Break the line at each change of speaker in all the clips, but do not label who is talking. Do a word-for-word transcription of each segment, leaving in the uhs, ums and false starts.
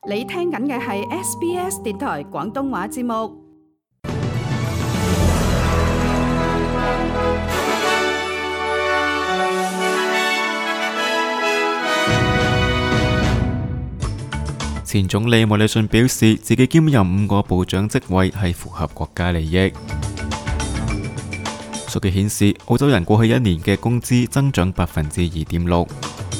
你聽緊嘅係 S B S 電台廣東話節目。
前總理莫里遜表示，自己兼任五個部長職位係符合國家利益。數據顯示，澳洲人過去一年嘅工資增長百分之二點六。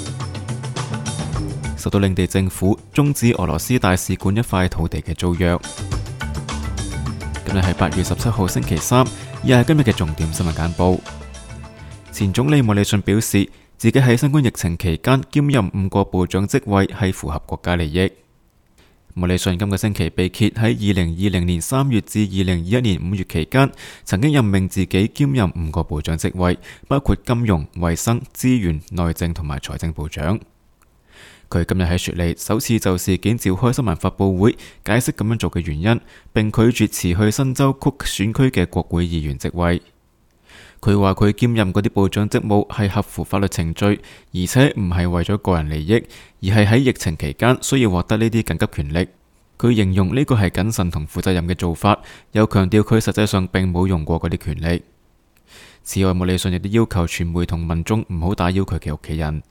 受到領地政府終止俄羅斯大使館一塊土地嘅租約。今日係八月十七號星期三，以下係今日嘅重點新聞簡報。前總理莫里遜表示，自己喺新冠疫情期間兼任五個部長職位係符合國家利益。莫里遜今個星期被揭喺二零二零年三月至二零二一年五月期間，曾經任命自己兼任五個部長職位，包括金融、衛生、資源、內政同埋財政部長。佢今日喺雪梨首次就事件召開新聞發佈會，解釋咁樣做嘅原因，並拒絕辭去新州曲選區嘅國會議員職位。佢話佢兼任嗰啲部長職務係合乎法律程序，而且唔係為咗個人利益，而係喺疫情期間需要獲得呢啲緊急權力。佢形容呢個係謹慎同負責任嘅做法，又強調佢實際上並冇用過嗰啲權力。此外，莫里遜亦都要求傳媒同民眾唔好打擾佢嘅屋企人。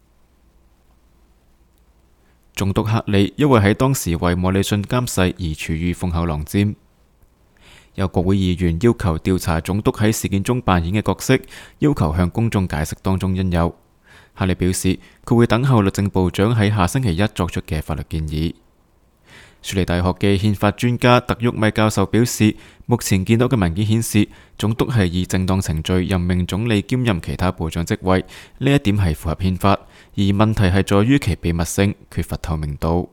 總督克里因為喺當時為莫里遜監誓而處於風口浪尖。有國會議員要求調查總督喺事件中扮演嘅角色，要求向公眾解釋當中因由。克里表示佢會等候律政部長喺下星期一作出嘅法律建議。雪梨大學嘅憲法專家特沃米教授表示，目前見到嘅文件顯示，總督係以正當程序任命總理兼任其他部長職位，呢一點係符合憲法，而問題係在於其秘密性，缺乏透明度。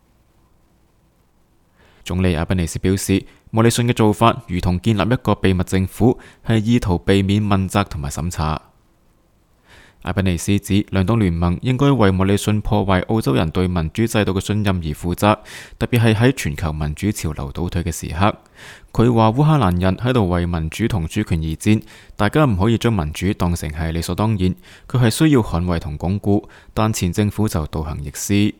總理阿賓尼斯表示，莫里遜嘅做法如同建立一個秘密政府，係意圖避免問責同埋審查。阿賓尼斯指，兩黨聯盟應該為莫里遜破壞澳洲人對民主制度嘅信任而負責，特別係喺全球民主潮流倒退嘅時刻。佢話烏克蘭人喺度為民主同主權而戰，大家唔可以將民主當成係理所當然，佢係需要捍衛同鞏固，但前政府就倒行逆施。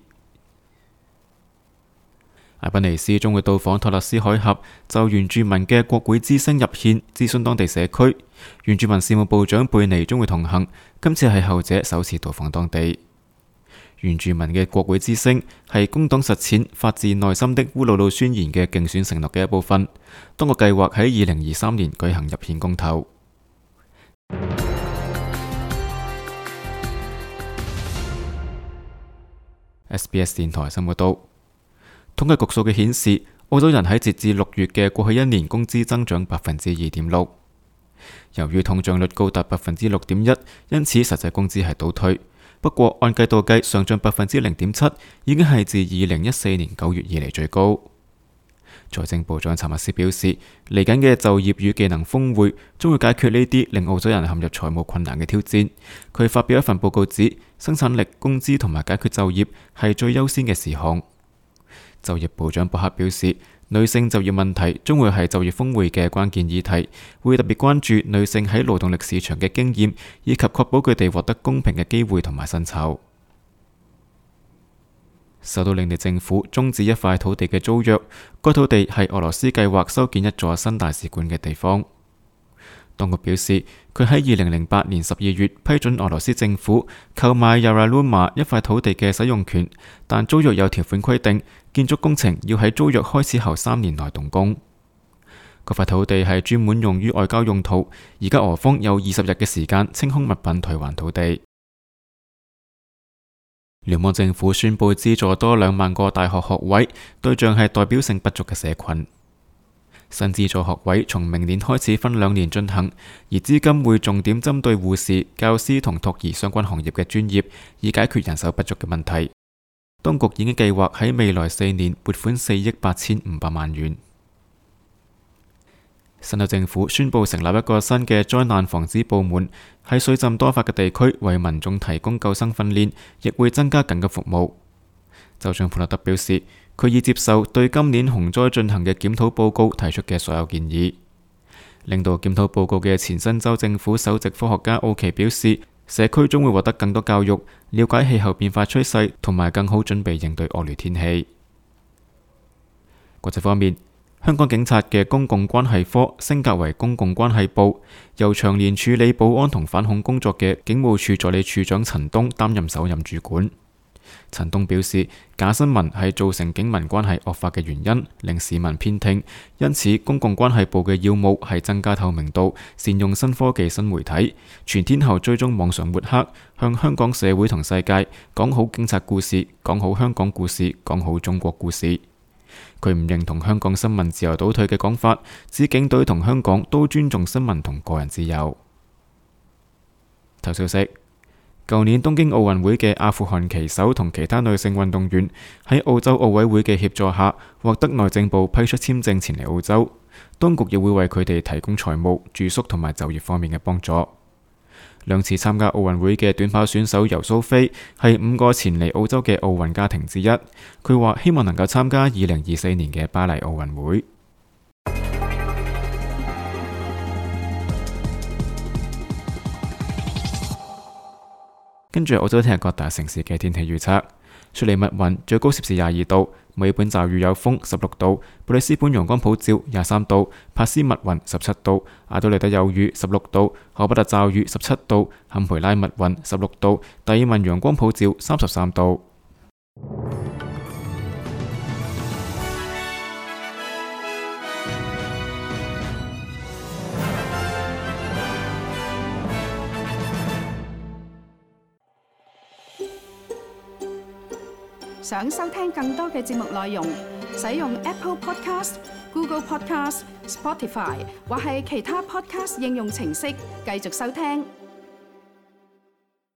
阿賓尼斯將會到訪托勒斯海峽，就原住民嘅國會之聲入憲，諮詢當地社區。原住民事務部長貝尼將會同行，今次係後者首次到訪當地。原住民嘅國會之聲係工黨實踐發自內心的烏魯魯宣言嘅競選承諾嘅一部分。當局計劃喺二零二三年舉行入憲公投。S B S 電台新聞報道。統計局數據顯示，澳洲人喺截至六月嘅過去一年工資增長百分之二點六。由於通脹率高達百分之六點一，因此實際工資係倒退。不過按季度計上漲百分之零點七，已經係自二零一四年九月以嚟最高。財政部長查默斯表示，嚟緊嘅就業與技能峰會將會解決呢啲令澳洲人陷入財務困難嘅挑戰。佢發表一份報告指，生產力、工資同埋解決就業係最優先嘅事項。就業部長博克表示，女性就業問題將會係就業峰會嘅關鍵議題，會特別關注女性喺勞動力市場嘅經驗，以及確保佢哋獲得公平嘅機會同埋薪酬。受到領地政府終止一塊土地嘅租約，該土地係俄羅斯計劃修建一座新大使館嘅地方。當局表示，佢喺二零零八年十二月批准俄羅斯政府購買 Yarralumla 一塊土地嘅使用權，但租約有條款規定，建築工程要喺租約開始後三年內動工。嗰塊土地係專門用於外交用途，而家俄方有二十日嘅時間清空物品退還土地。聯邦政府宣布資助多兩萬個大學學位，對象係代表性不足嘅社群。新資助學位從明年開始分兩年進行，而資金會重點針對護士、教師同托兒相關行業嘅專業，以解決人手不足嘅問題。當局已經計劃喺未來四年撥款四億八千五百萬元。新州政府宣布成立一個新嘅災難防止部門，喺水浸多發嘅地區為民眾提供救生訓練，亦會增加緊急服務。州長普勒德表示，佢已接受對今年洪災進行嘅檢討報告提出嘅所有建議。領導檢討報告嘅前新州政府首席科學家奧奇表示，社區將會獲得更多教育，了解氣候變化趨勢，同埋更好準備應對惡劣天氣。 國際方面，香港警察嘅公共關係科升格為公共關係部，由長年處理保安同反恐工作嘅警務處助理處長陳東擔任首任主管。陳東表示，假新聞係造成警民關係惡化嘅原因，令市民偏聽，因此公共關係部嘅要務係增加透明度，善用新科技新媒體，全天候追蹤網上抹黑，向香港社會同世界講好警察故事，講好香港故事，講好中國故事。佢唔認同香港新聞自由倒退嘅講法，指警隊同香港都尊重新聞同個人自由。頭消息，舊年東京奧運會嘅阿富汗旗手同其他女性運動員喺澳洲奧委會嘅協助下，獲得內政部批出簽證前嚟澳洲，當局亦會為佢哋提供財務、住宿同埋就業方面嘅幫助。兩次參加奧運會嘅短跑選手尤蘇菲係五個前嚟澳洲嘅奧運家庭之一。佢話希望能夠參加二零二四年嘅巴黎奧運會。跟住澳洲聽日各大城市嘅天氣預測：雪梨密雲，最高攝氏廿二度；墨爾本驟雨有風，十六度；布里斯本陽光普照，廿三度；帕斯密雲，十七度；阿德萊德有雨，十六度；荷伯特驟雨，十七度；坎培拉密雲，十六度；達爾文陽光普照，三十三度。
想收聽更多嘅節目內容，使用 Apple Podcast、Google Podcast、Spotify 或係其他 Podcast 應用程式繼續收聽。